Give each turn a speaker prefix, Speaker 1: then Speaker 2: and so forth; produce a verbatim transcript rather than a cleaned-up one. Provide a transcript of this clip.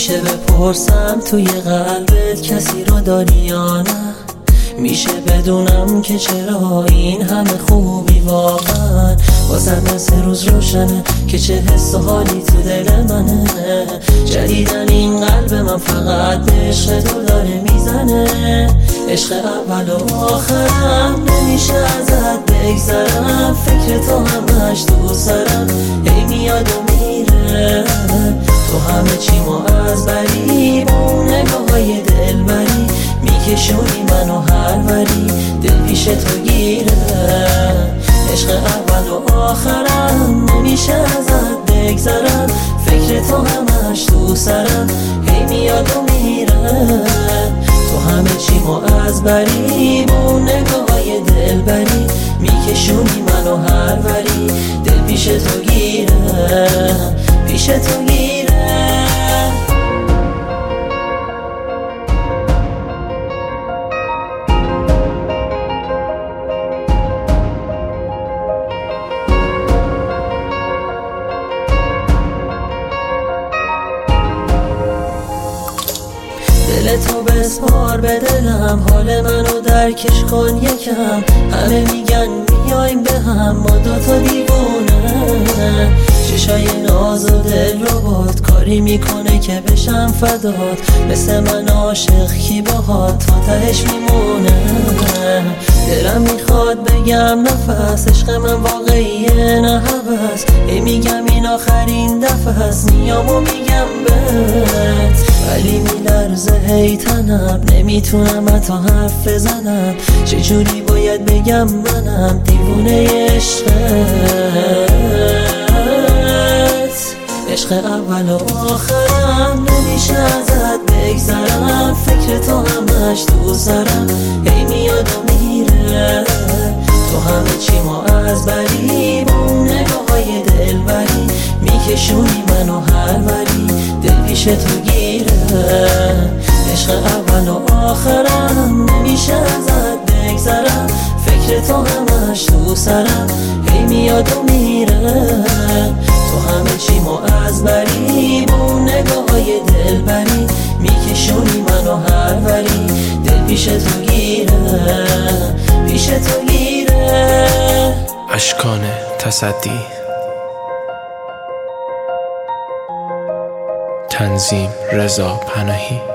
Speaker 1: میشه بپرسم توی قلبت کسی رو داری یا نه؟ میشه بدونم که چرا این همه خوبی واقعا واسه مثل روز روشنه که چه حس و حالی تو دل منه. جدیدن این قلب من فقط به عشق تو داره میزنه. عشق اول و آخرم نمیشه ازت بگذرم. فکر تو همش تو سرم هی میاد و میره. تو همه چیمو از بری با اون نگاه های دل بری میکشونی منو هر وری دل پیش تو گیره. عشق اول و آخرم نمیشه ازت بگذرم. فکر تو همش تو سرم هی میاد و میره. تو همه چیمو از بری با اون نگاه های دل بری میکشونی منو هر وری دل پیش تو گیره پیش تو گیره. دل تو بسپار به دلم حال منو درکش کن یکم. همه میگن بیایم به هم ما دوتا دیوونه. چشای ناز و دل رو باد کاری میکنه که بشم فدات. مثل من عاشق کی باهات تا تهش میمونه. دلم میخواد بگم نفس عشق من واقعیه نه هوس. ای میگم این آخرین دفعه هست میام و میگم بهت ولی میلرزه هی تنم نمیتونم حتی حرف بزنم. چجوری باید بگم منم دیوونه عشقت. عشق اول و آخرم نمیشه ازت بگذرم. فکر تو همش تو سرم هی میاد و میره. تو همه چیمو از بری با اون نگاه های دل بری میکشونی منو هر وری دل پیش تو گیره. عشق اول و آخرم نمیشه ازت بگذرم. فکر تو همش تو سرم هی میاد و میره. تو همه چیمو از بری با اون نگاه های دل بری میکشونی منو هر وری دل پیش تو گیره پیش تو گیره.
Speaker 2: اشکان تصدی تنظیم رضا پناهی.